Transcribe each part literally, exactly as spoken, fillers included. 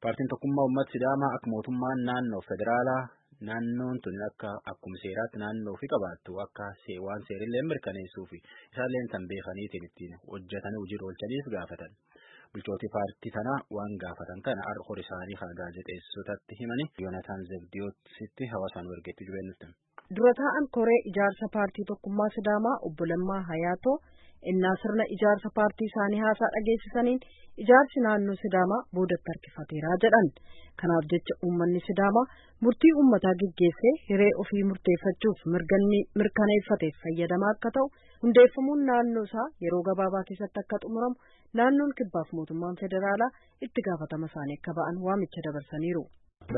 Paartiin tokkummaa uummata Sidaamaa akka mootummaan naannoo federaalaa naannoon tun akka akkuma seeraatti naannoo fi qabaattu akka waan seerillee mirkaneessuu fi isaalleen san beekaniitiin ittiin hojjetanii hojii oolchaniif gaafatan. Bulchootii paartii tanaa waan gaafatan kana hor isaanii kan gaazexeessotatti himanii Yoonataan Zebdiyootsitti hawaasaan wargeetti jibeennutti. Dura taa'an koree ijaarsa paartii tokkummaa Sidaamaa obbo Lammaa Hayaatoo innaa sirna ijaarsa paartii isaanii haasaa dhageessisaniin ijaarsi naannoo Sidaamaa boodatti harkifateeraa jedhan. Kanaaf jecha uummanni Sidaamaa murtii uummataa gaggeessee hiree ofii murteeffachuuf mirkaneeffateef fayyadamaa akka ta'u hundeeffamuun naannoo isaa yeroo gabaabaa keessatti akka xumuramu naannoon kibbaaf mootummaan federaalaa itti gaafatama isaanii akka ba'an waamicha dabarsaniiru.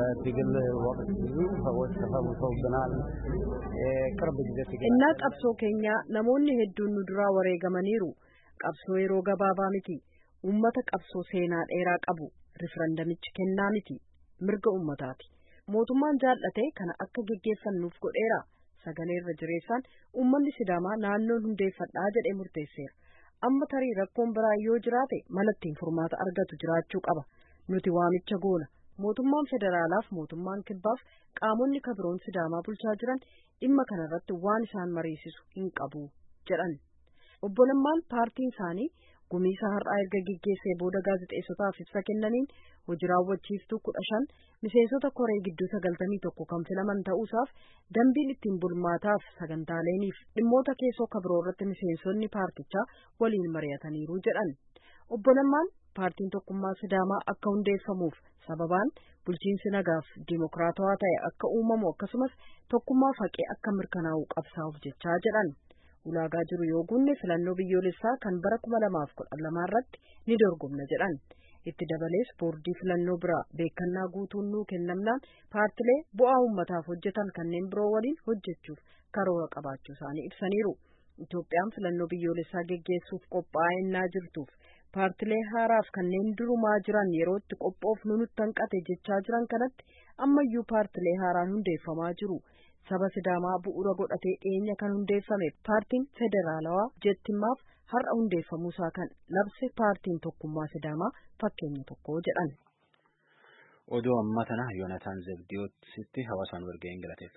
Innaa qabsoo keenyaa namoonni hedduun nu duraa wareegamaniiru. Qabsoo yeroo gabaabaa miti. Uummata qabsoo seenaa dheeraa qabu. Riferendamichi kennaa miti. Mirga uummataati. Mootummaan jaallate kana akka geggeeffannuuf godheera. Sagalee irra jireessaan uummanni Sidaamaa naannoon hundeeffadhaa jedhee murteesseera. Amma tarii rakkoon biraa yoo jiraate malattiin furmaata argatu jiraachuu qaba. Nuti waamicha goona. Mootummaan federaalaaf mootummaan kibbaaf qaamonni kabiroon Sidaamaa bulchaa jiran dhimma kanarratti waan isaan mariisisu hin qabu jedhan. Obbo Lammaan paartiin isaanii gumiisa har'aa erga gaggeessee booda gaazexeessotaaf ibsa kennaniin hojii raawwachiiftuu kudha shan miseensota koree gidduu sagaltamii tokko kan filaman ta'uusaaf dambiin ittiin bulmaataaf sagantaaleen dhimmoota keessoo kabiroo irratti miseensonni paartichaa waliin mari'ataniiru jedhan. Obbo Lammaan paartiin tokkummaa Sidaamaa akka hundeeffamuuf sababaan bulchiinsi nagaaf dimokiraatawaa ta'e akka uumamu akkasumas tokkummaa faqee akka mirkanaa'u qabsaa'uuf jechaa jedhan. Ulaagaa jiru yoo guunne filannoo biyyoolessaa kan bara kuma lamaaf kudha lamaa irratti ni dorgomna jedhan. Itti dabalees boordii filannoo biraa beekannaa guutuun nuu kennamnaan paartilee bu'aa uummataaf hojjetan kanneen biroo waliin hojjechuuf karoora qabaachuu isaanii ibsaniiru. Itoophiyaan filannoo biyyoolessaa geggeessuuf qophaa'aa jirtuuf paartilee haaraaf kanneen durumaa jiran yeroo itti qophoofnu nutti hanqate jechaa jiran kanatti ammayyuu paartilee haaraan hundeeffamaa jiru. Saba Sidaamaa bu'uura godhatee dhiyeenya kan hundeeffame paartiin federaalawaa jettimmaaf har'a hundeeffamuusaa kan labse paartiin tokkummaa Sidaamaa fakkeenya tokko jedhan. Odoo amma tana Yoonataan Zebdiyootsitti hawaasaan wargeen galateessa.